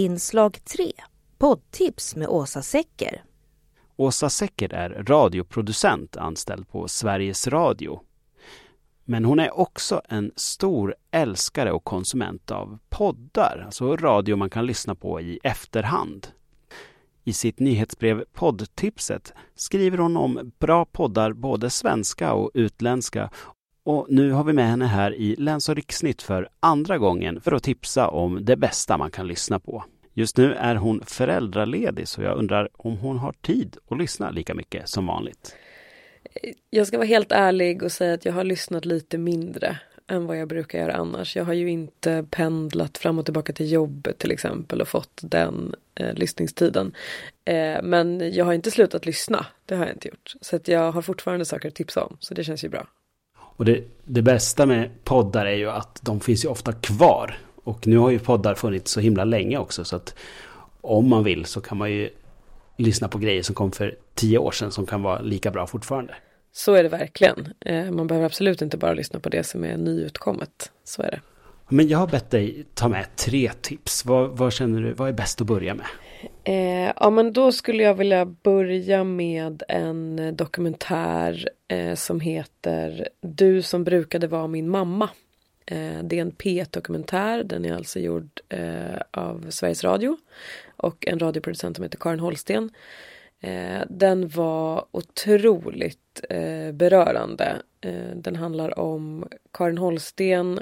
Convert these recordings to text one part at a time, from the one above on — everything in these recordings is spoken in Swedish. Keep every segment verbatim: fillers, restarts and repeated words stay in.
Inslag tre. Poddtips med Åsa Secker. Åsa Secker är radioproducent anställd på Sveriges Radio. Men hon är också en stor älskare och konsument av poddar, alltså radio man kan lyssna på i efterhand. I sitt nyhetsbrev Poddtipset skriver hon om bra poddar, både svenska och utländska. Och nu har vi med henne här i Läns- och Riksnytt för andra gången för att tipsa om det bästa man kan lyssna på. Just nu är hon föräldraledig, så jag undrar om hon har tid att lyssna lika mycket som vanligt. Jag ska vara helt ärlig och säga att jag har lyssnat lite mindre än vad jag brukar göra annars. Jag har ju inte pendlat fram och tillbaka till jobbet till exempel och fått den eh, lyssningstiden. Eh, men jag har inte slutat lyssna, det har jag inte gjort. Så att jag har fortfarande saker att tipsa om, så det känns ju bra. Och det, det bästa med poddar är ju att de finns ju ofta kvar. Och nu har ju poddar funnits så himla länge också, så att om man vill så kan man ju lyssna på grejer som kom för tio år sedan som kan vara lika bra fortfarande. Så är det verkligen. Eh, man behöver absolut inte bara lyssna på det som är nyutkommet. Så är det. Men jag har bett dig ta med tre tips. Vad, vad känner du, vad är bäst att börja med? Eh, ja, men då skulle jag vilja börja med en dokumentär eh, som heter Du som brukade vara min mamma. Eh, det är en P ett-dokumentär. Den är alltså gjord eh, av Sveriges Radio och en radioproducent som heter Karin Holsten. Eh, den var otroligt eh, berörande. Eh, den handlar om Karin Holsten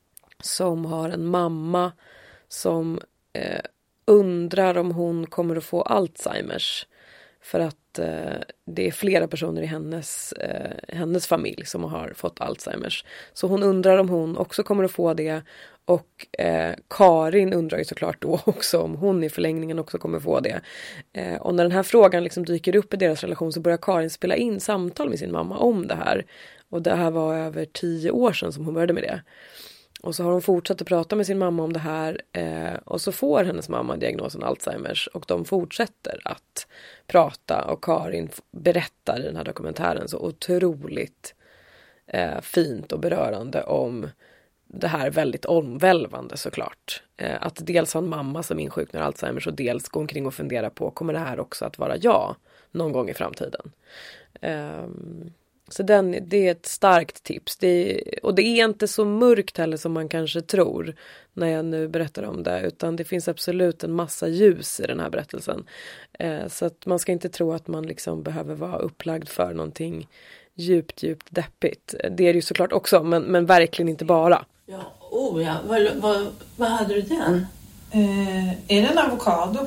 som har en mamma som eh, undrar om hon kommer att få Alzheimers. För att eh, det är flera personer i hennes, eh, hennes familj som har fått Alzheimers. Så hon undrar om hon också kommer att få det. Och eh, Karin undrar ju såklart då också om hon i förlängningen också kommer få det. Eh, och när den här frågan liksom dyker upp i deras relation så börjar Karin spela in samtal med sin mamma om det här. Och det här var över tio år sedan som hon började med det. Och så har hon fortsatt att prata med sin mamma om det här. Eh, och så får hennes mamma diagnosen Alzheimers. Och de fortsätter att prata. Och Karin berättar i den här dokumentären så otroligt eh, fint och berörande om det här väldigt omvälvande såklart. Eh, att dels ha en mamma som insjuknar Alzheimers och dels gå omkring och fundera på kommer det här också att vara jag någon gång i framtiden. Eh, så den, det är ett starkt tips. Det är, och det är inte så mörkt heller som man kanske tror när jag nu berättar om det. Utan det finns absolut en massa ljus i den här berättelsen. Eh, så att man ska inte tro att man liksom behöver vara upplagd för någonting djupt, djupt deppigt. Det är det ju såklart också, men, men verkligen inte bara. Ja, oh ja. Vad, vad, vad hade du den? Eh, är det en avokado?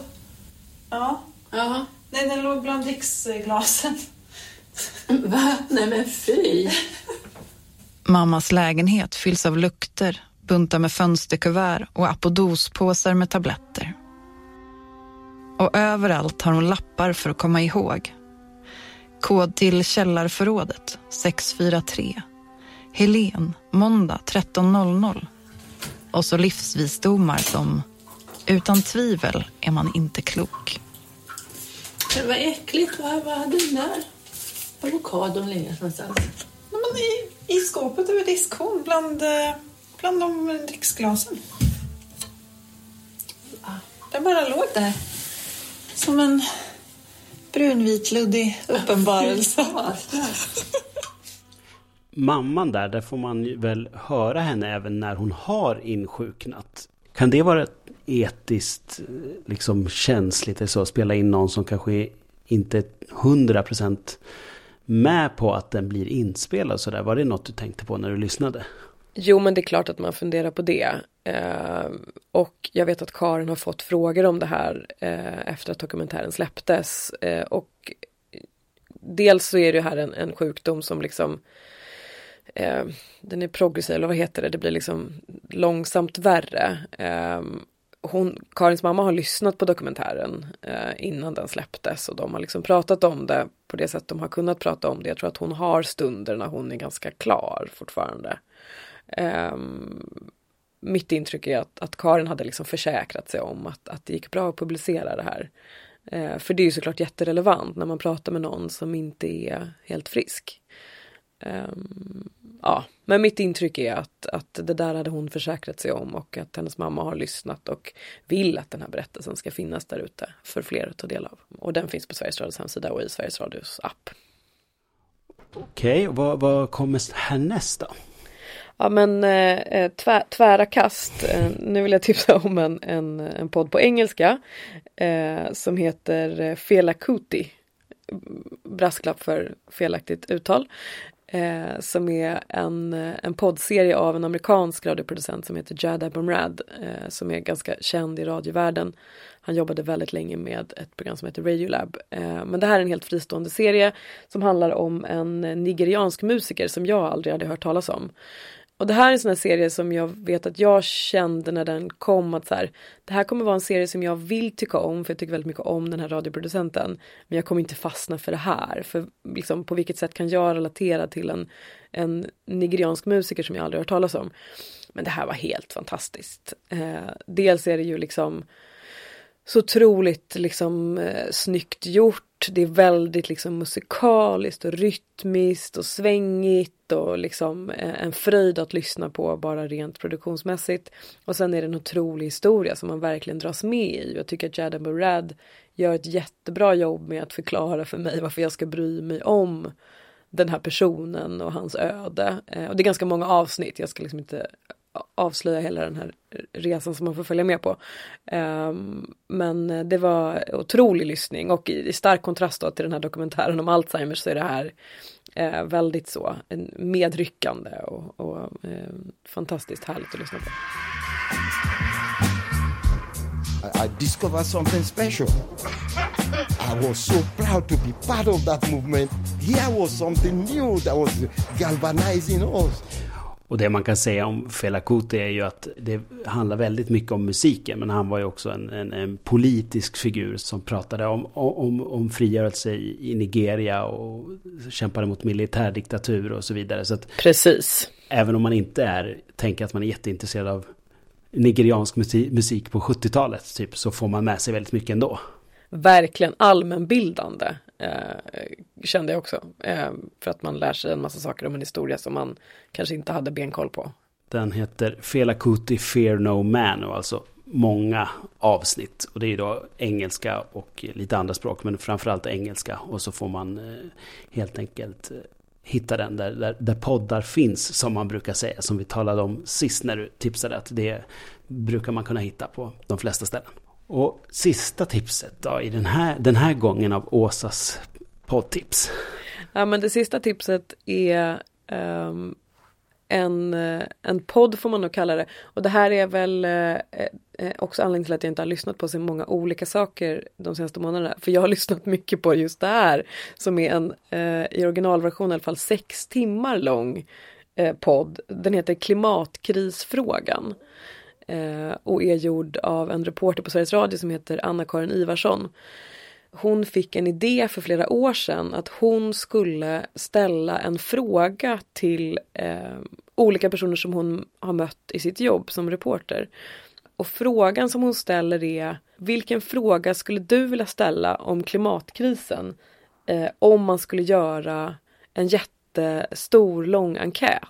Ja. Jaha. Nej, den låg bland dricksglasen. Va? Nej men fy. Mammas lägenhet fylls av lukter, buntar med fönsterkuvert och apodospåsar med tabletter. Och överallt har hon lappar för att komma ihåg. Kod till källarförrådet sex fyra tre. Helen, måndag tretton noll noll. Och så livsvisdomar som utan tvivel är man inte klok. Det var äckligt. Vad, vad hade du där? Avokadon legat någonstans. Men i, I skåpet över diskhon bland, bland de dricksglasen. Ah. Den bara låg där. Som en brunvitluddig uppenbarelse. Mamman där, där får man väl höra henne även när hon har insjuknat. Kan det vara etiskt liksom känsligt så att spela in någon som kanske inte är hundra procent med på att den blir inspelad så där? Var det något du tänkte på när du lyssnade? Jo, men det är klart att man funderar på det. Eh, och jag vet att Karin har fått frågor om det här eh, efter att dokumentären släpptes. Eh, och dels så är det här en, en sjukdom som liksom eh, den är progressiv, eller vad heter det? Det blir liksom långsamt värre. Eh, hon, Karins mamma har lyssnat på dokumentären eh, innan den släpptes och de har liksom pratat om det på det sätt de har kunnat prata om det. Jag tror att hon har stunder när hon är ganska klar fortfarande. Eh, mitt intryck är att, att Karin hade liksom försäkrat sig om att, att det gick bra att publicera det här. Eh, för det är ju såklart jätterelevant när man pratar med någon som inte är helt frisk. Um, ja, men mitt intryck är att, att det där hade hon försäkrat sig om och att hennes mamma har lyssnat och vill att den här berättelsen ska finnas där ute för fler att ta del av. Och den finns på Sveriges Radios hemsida och i Sveriges Radios app. Okej, och vad, vad kommer härnäst då? Ja, men eh, tvär, tvära kast. Eh, nu vill jag tipsa om en, en, en podd på engelska eh, som heter Fela Kuti. Brasklapp för felaktigt uttal. Eh, som är en, en poddserie av en amerikansk radioproducent som heter Jad Abumrad, eh, som är ganska känd i radiovärlden. Han jobbade väldigt länge med ett program som heter Radiolab. Eh, men det här är en helt fristående serie som handlar om en nigeriansk musiker som jag aldrig hade hört talas om. Och det här är en sån här serie som jag vet att jag kände när den kom att så här, det här kommer vara en serie som jag vill tycka om, för jag tycker väldigt mycket om den här radioproducenten. Men jag kommer inte fastna för det här. För liksom, på vilket sätt kan jag relatera till en, en nigeriansk musiker som jag aldrig hört talas om. Men det här var helt fantastiskt. Eh, dels är det ju liksom så otroligt liksom eh, snyggt gjort. Det är väldigt liksom musikaliskt och rytmiskt och svängigt och liksom eh, en fröjd att lyssna på bara rent produktionsmässigt. Och sen är det en otrolig historia som man verkligen dras med i. Jag tycker att Jad Abumrad gör ett jättebra jobb med att förklara för mig varför jag ska bry mig om den här personen och hans öde. Eh, och det är ganska många avsnitt. Jag ska liksom inte avslöja hela den här resan som man får följa med på. Um, men det var otrolig lyssning och i, i stark kontrast då till den här dokumentären om Alzheimer så är det här uh, väldigt så en medryckande och, och uh, fantastiskt härligt att lyssna på. I, I discovered something special. I was so proud to be part of that movement. Here was something new that was galvanizing us. Och det man kan säga om Fela Kuti är ju att det handlar väldigt mycket om musiken, men han var ju också en, en, en politisk figur som pratade om, om, om frigörelse i Nigeria och kämpade mot militärdiktatur och så vidare. Så att precis. Även om man inte är, tänker att man är jätteintresserad av nigeriansk musik på sjuttiotalet typ, så får man med sig väldigt mycket ändå. Verkligen allmänbildande eh, kände jag också. Eh, för att man lär sig en massa saker om en historia som man kanske inte hade benkoll på. Den heter Fela Kuti Fear No Man och alltså många avsnitt. Och det är då engelska och lite andra språk, men framförallt engelska. Och så får man eh, helt enkelt eh, hitta den där, där, där poddar finns, som man brukar säga. Som vi talade om sist när du tipsade, att det brukar man kunna hitta på de flesta ställen. Och sista tipset då, i den här, den här gången av Åsas poddtips. Ja, men det sista tipset är um, en, en podd får man nog kalla det. Och det här är väl eh, också anledningen till att jag inte har lyssnat på så många olika saker de senaste månaderna. För jag har lyssnat mycket på just det här, som är en eh, i originalversion i alla fall sex timmar lång eh, podd. Den heter Klimatkrisfrågan. Eh, och är gjord av en reporter på Sveriges Radio som heter Anna-Karin Ivarsson. Hon fick en idé för flera år sedan att hon skulle ställa en fråga till eh, olika personer som hon har mött i sitt jobb som reporter. Och frågan som hon ställer är: vilken fråga skulle du vilja ställa om klimatkrisen eh, om man skulle göra en jättestor lång enkät?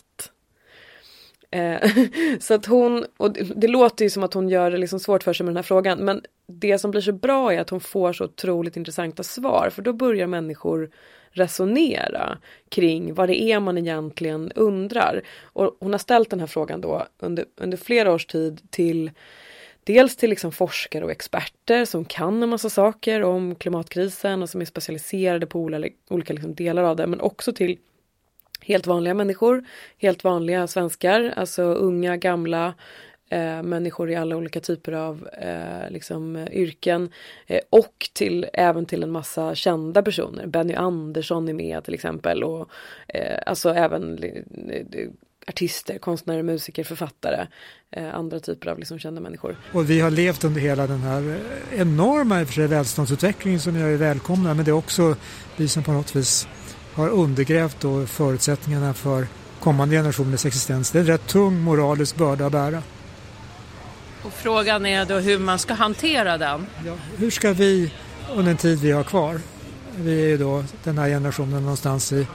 Så att hon, och det låter ju som att hon gör det liksom svårt för sig med den här frågan, men det som blir så bra är att hon får så otroligt intressanta svar, för då börjar människor resonera kring vad det är man egentligen undrar. Och hon har ställt den här frågan då under, under flera års tid till dels till liksom forskare och experter som kan en massa saker om klimatkrisen och som är specialiserade på olika, olika liksom delar av det, men också till helt vanliga människor, helt vanliga svenskar, alltså unga, gamla, eh, människor i alla olika typer av eh, liksom, yrken eh, och till, även till en massa kända personer. Benny Andersson är med till exempel, och eh, alltså även eh, artister, konstnärer, musiker, författare, eh, andra typer av liksom, kända människor. Och vi har levt under hela den här enorma i och för sig välståndsutvecklingen som jag är välkomna, men det är också vi som på något vis har undergrävt då förutsättningarna för kommande generationers existens. Det är en rätt tung moralisk börda att bära. Och frågan är då hur man ska hantera den. Ja, hur ska vi under den tid vi har kvar, vi är ju då den här generationen någonstans i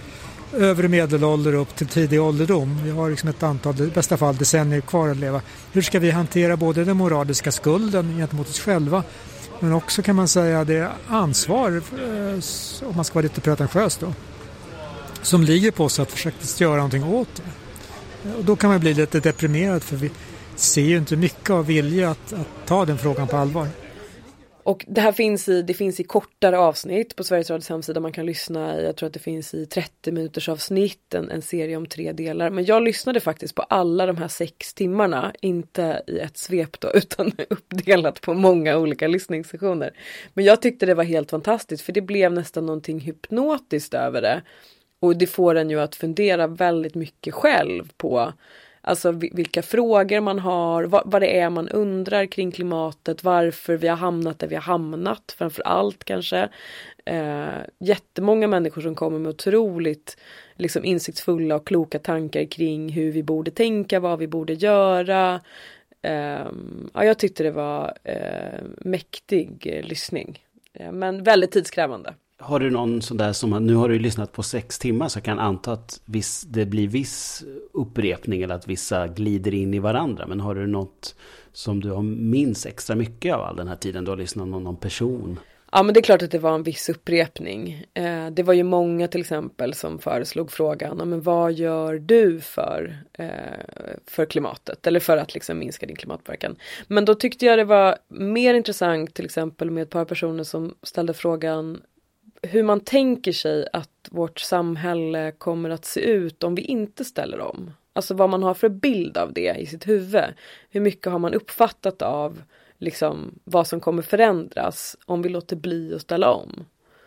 övre medelålder upp till tidig ålderdom. Vi har liksom ett antal, i bästa fall decennier kvar att leva. Hur ska vi hantera både den moraliska skulden gentemot oss själva, men också kan man säga det ansvar, om man ska vara lite pretentiös då, som ligger på oss att försöka göra någonting åt det. Och då kan man bli lite deprimerad, för vi ser ju inte mycket av vilja att, att ta den frågan på allvar. Och det här finns i, det finns i kortare avsnitt på Sveriges Radios hemsida. Man kan lyssna i, jag tror att det finns i trettio minuters avsnitt, en, en serie om tre delar. Men jag lyssnade faktiskt på alla de här sex timmarna, inte i ett svep då, utan uppdelat på många olika lyssningssessioner. Men jag tyckte det var helt fantastiskt, för det blev nästan någonting hypnotiskt över det. Och det får en ju att fundera väldigt mycket själv på, alltså vilka frågor man har, vad, vad det är man undrar kring klimatet, varför vi har hamnat där vi har hamnat, framför allt kanske. Eh, jättemånga människor som kommer med otroligt liksom, insiktsfulla och kloka tankar kring hur vi borde tänka, vad vi borde göra. Eh, ja, jag tyckte det var eh, mäktig eh, lyssning, eh, men väldigt tidskrävande. Har du någon sån där som, nu har du lyssnat på sex timmar, så kan anta att viss, det blir viss upprepning eller att vissa glider in i varandra. Men har du något som du har minst extra mycket av all den här tiden? Du har lyssnat på någon person? Ja, men det är klart att det var en viss upprepning. Eh, det var ju många till exempel som föreslog frågan, men vad gör du för, eh, för klimatet? Eller för att liksom minska din klimatpåverkan. Men då tyckte jag det var mer intressant till exempel med ett par personer som ställde frågan hur man tänker sig att vårt samhälle kommer att se ut om vi inte ställer om. Alltså vad man har för bild av det i sitt huvud. Hur mycket har man uppfattat av liksom, vad som kommer förändras om vi låter bli att ställa om.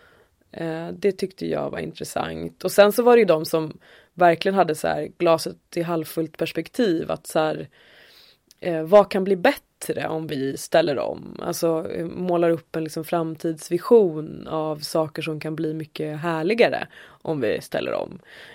Eh, det tyckte jag var intressant. Och sen så var det ju de som verkligen hade så här glaset i halvfullt perspektiv. Att så här, eh, vad kan bli bättre om vi ställer om? Alltså målar upp en liksom framtidsvision av saker som kan bli mycket härligare om vi ställer om.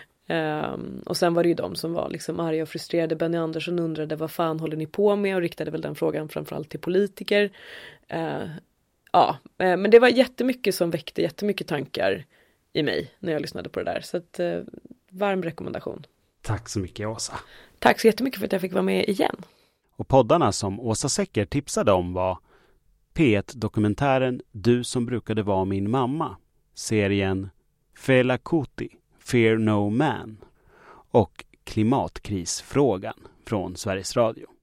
Um, och sen var det ju de som var liksom arga och frustrerade. Benny Andersson undrade vad fan håller ni på med och riktade väl den frågan framförallt till politiker. Uh, ja, uh, men det var jättemycket som väckte jättemycket tankar i mig när jag lyssnade på det där. Så att, uh, varm rekommendation. Tack så mycket, Åsa. Tack så jättemycket för att jag fick vara med igen. Och poddarna som Åsa Secker tipsade om var P ett-dokumentären Du som brukade vara min mamma, serien Fela Kuti, Fear No Man och Klimatkrisfrågan från Sveriges Radio.